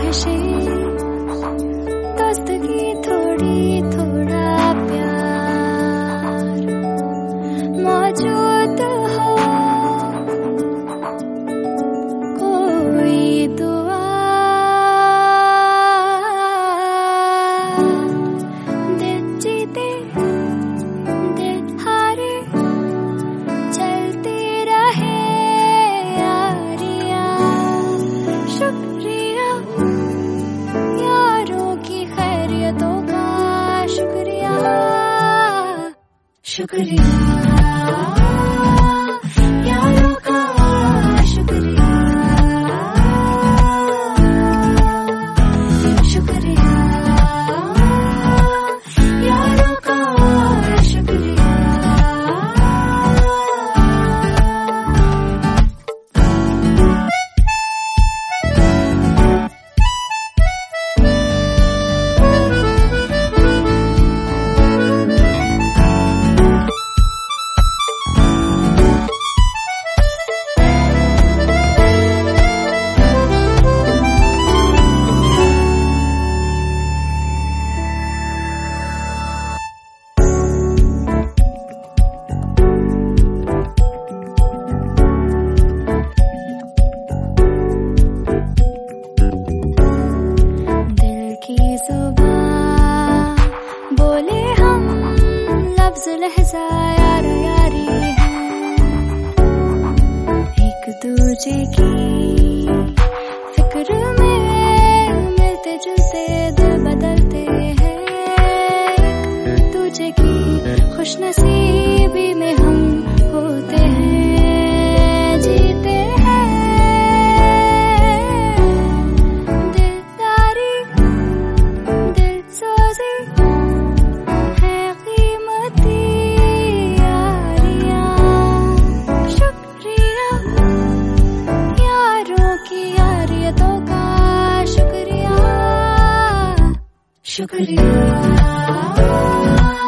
ख्वाहिशें, दोस्तगी थोड़ी थोड़ा प्यार मौजूद हो, कोई दुआ दिल जीते दिल हारे चलती रहे यारियां। शुक्रिया यारों की खैरियतों का, शुक्रिया शुक्रिया यारों का, शुक्रिया शुक्रिया यारों का, शुक्रिया। बोले हम लफ्ज लहजा यार यारी हैं, एक दूजे की फिक्र में मिलते जुलते दिल बदलते हैं, एक दूजे की खुशनसीबी में हम होते हैं, जीते हैं दिलदारी दिलसोजी है कीमती यारियां। शुक्रिया यारों की यारियतों का, शुक्रिया शुक्रिया।